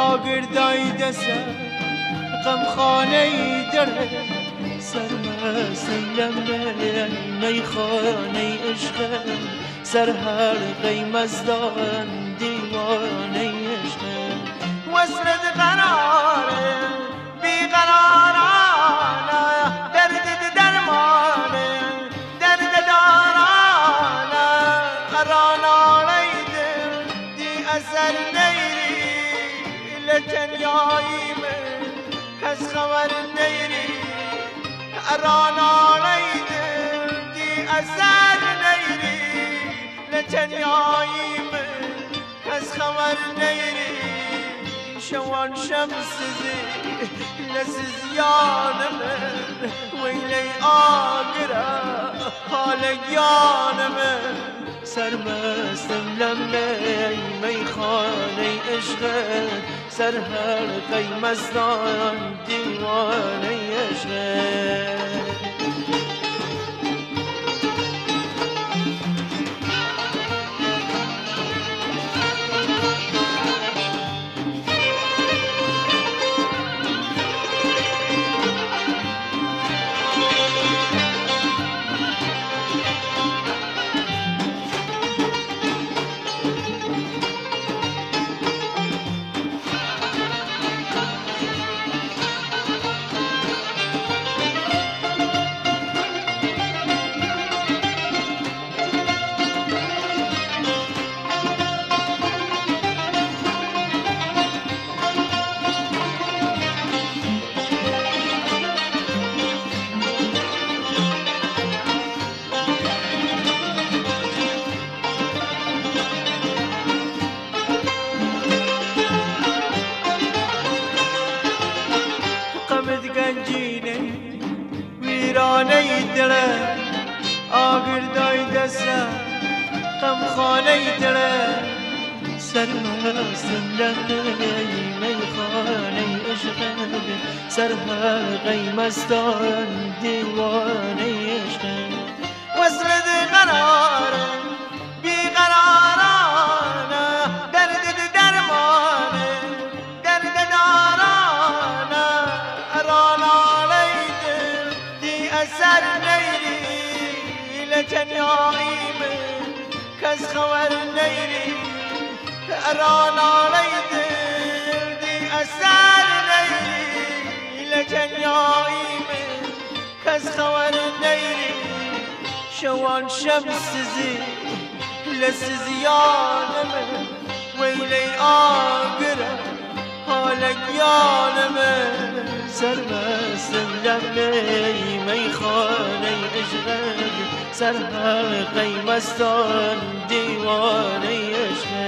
آگردای دسر غم خانه دره سرمستم لمه میخانه عشق سر هر قیمزدان دیوانه عشق وصلت قراره بیقرارانه درد درمانه درد دارانه قرانانه دی اثر نیری لتنیاییم کس خبر نیری قرانانه دی اثر نیری لتنیاییم کس خبر نیری شوان شمسزی لسز یانمن ویلی آگرا حال یانمن سرمستم لمه میخانه عشق سر هر قیمزدان دیوانه عشق ویرانه دله آگردای دسته غم خانه دله سرمستم لمه میخانه عشق سر هر قیمزدان دیوانه عشق وصلت قراره بیقرارانه درد درمانه درد دارانه رانانه دی اثر نیری لکنیاییم کس خبر نیری رانانه دی اثر نیری لکنیاییم کس خبر نیری شوان شمسزی لسز یانمن ویلی آگره حالک یانمن سرمستم لمه میخانه عشق سر هر قیمزدان دیوانه عشق